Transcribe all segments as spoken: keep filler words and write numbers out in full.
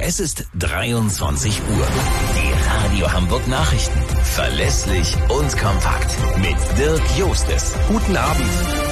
Es ist dreiundzwanzig Uhr. Die Radio Hamburg Nachrichten. Verlässlich und kompakt. Mit Dirk Jostes. Guten Abend.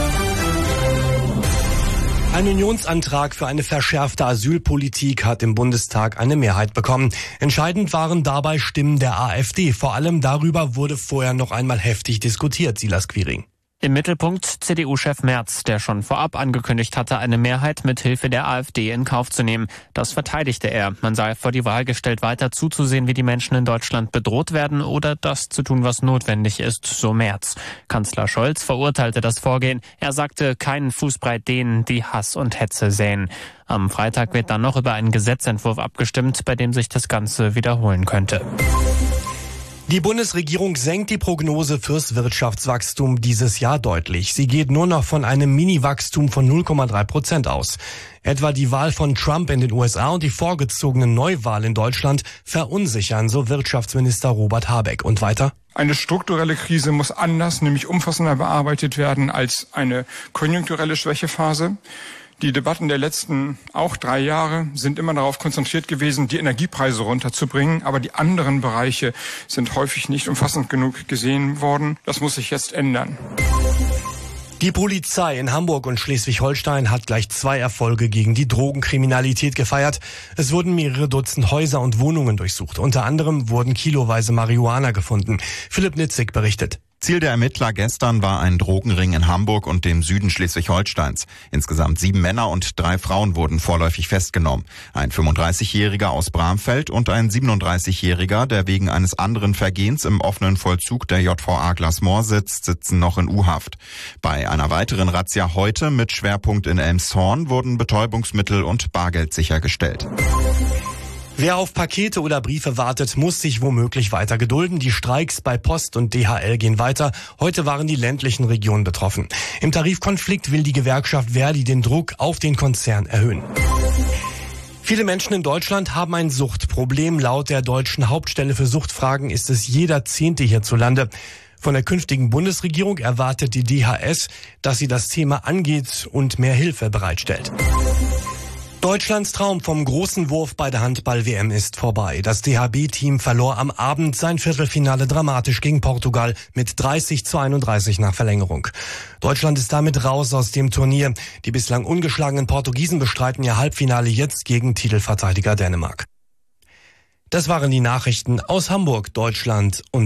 Ein Unionsantrag für eine verschärfte Asylpolitik hat im Bundestag eine Mehrheit bekommen. Entscheidend waren dabei Stimmen der AfD. Vor allem darüber wurde vorher noch einmal heftig diskutiert, Silas Quiring. Im Mittelpunkt C D U-Chef Merz, der schon vorab angekündigt hatte, eine Mehrheit mit Hilfe der AfD in Kauf zu nehmen. Das verteidigte er. Man sei vor die Wahl gestellt, weiter zuzusehen, wie die Menschen in Deutschland bedroht werden oder das zu tun, was notwendig ist, so Merz. Kanzler Scholz verurteilte das Vorgehen. Er sagte, keinen Fußbreit denen, die Hass und Hetze säen. Am Freitag wird dann noch über einen Gesetzentwurf abgestimmt, bei dem sich das Ganze wiederholen könnte. Die Bundesregierung senkt die Prognose fürs Wirtschaftswachstum dieses Jahr deutlich. Sie geht nur noch von einem Mini-Wachstum von null Komma drei Prozent aus. Etwa die Wahl von Trump in den U S A und die vorgezogene Neuwahl in Deutschland verunsichern, so Wirtschaftsminister Robert Habeck. Und weiter? Eine strukturelle Krise muss anders, nämlich umfassender bearbeitet werden als eine konjunkturelle Schwächephase. Die Debatten der letzten auch drei Jahre sind immer darauf konzentriert gewesen, die Energiepreise runterzubringen. Aber die anderen Bereiche sind häufig nicht umfassend genug gesehen worden. Das muss sich jetzt ändern. Die Polizei in Hamburg und Schleswig-Holstein hat gleich zwei Erfolge gegen die Drogenkriminalität gefeiert. Es wurden mehrere Dutzend Häuser und Wohnungen durchsucht. Unter anderem wurden kiloweise Marihuana gefunden. Philipp Nitzig berichtet. Ziel der Ermittler gestern war ein Drogenring in Hamburg und dem Süden Schleswig-Holsteins. Insgesamt sieben Männer und drei Frauen wurden vorläufig festgenommen. Ein fünfunddreißigjähriger aus Bramfeld und ein siebenunddreißigjähriger, der wegen eines anderen Vergehens im offenen Vollzug der J V A Glasmoor sitzt, sitzen noch in U-Haft. Bei einer weiteren Razzia heute mit Schwerpunkt in Elmshorn wurden Betäubungsmittel und Bargeld sichergestellt. Wer auf Pakete oder Briefe wartet, muss sich womöglich weiter gedulden. Die Streiks bei Post und D H L gehen weiter. Heute waren die ländlichen Regionen betroffen. Im Tarifkonflikt will die Gewerkschaft Verdi den Druck auf den Konzern erhöhen. Viele Menschen in Deutschland haben ein Suchtproblem. Laut der deutschen Hauptstelle für Suchtfragen ist es jeder Zehnte hierzulande. Von der künftigen Bundesregierung erwartet die D H S, dass sie das Thema angeht und mehr Hilfe bereitstellt. Deutschlands Traum vom großen Wurf bei der Handball-W M ist vorbei. Das D H B-Team verlor am Abend sein Viertelfinale dramatisch gegen Portugal mit dreißig zu einunddreißig nach Verlängerung. Deutschland ist damit raus aus dem Turnier. Die bislang ungeschlagenen Portugiesen bestreiten ihr Halbfinale jetzt gegen Titelverteidiger Dänemark. Das waren die Nachrichten aus Hamburg, Deutschland und